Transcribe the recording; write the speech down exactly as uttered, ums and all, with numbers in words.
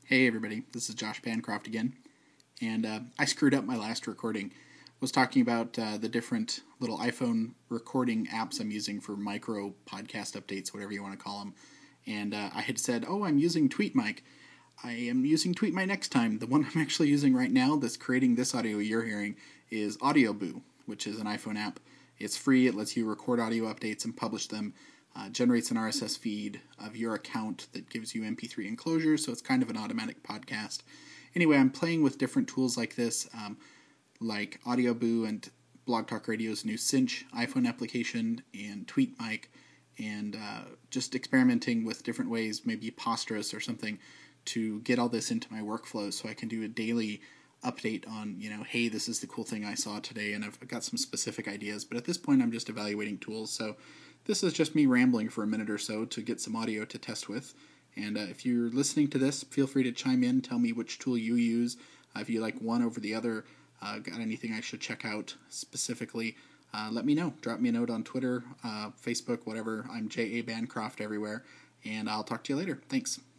Hey everybody, this is Josh Bancroft again, and uh, I screwed up my last recording. I was talking about uh, the different little iPhone recording apps I'm using for micro podcast updates, whatever you want to call them, and uh, I had said, oh, I'm using TweetMic. I am using TweetMic next time. The one I'm actually using right now that's creating this audio you're hearing is AudioBoo, which is an iPhone app. It's free, it lets you record audio updates and publish them. Uh, generates an R S S feed of your account that gives you M P three enclosures, so it's kind of an automatic podcast. Anyway, I'm playing with different tools like this, um, like AudioBoo and Blog Talk Radio's new Cinch iPhone application and TweetMic, and uh, just experimenting with different ways, maybe Posterous or something, to get all this into my workflow so I can do a daily update on, you know, hey, this is the cool thing I saw today, and I've got some specific ideas, but at this point I'm just evaluating tools, so this is just me rambling for a minute or so to get some audio to test with. And uh, if you're listening to this, feel free to chime in, tell me which tool you use. Uh, if you like one over the other, uh, got anything I should check out specifically, uh, let me know. Drop me a note on Twitter, uh, Facebook, whatever. I'm J A Bancroft everywhere, and I'll talk to you later. Thanks.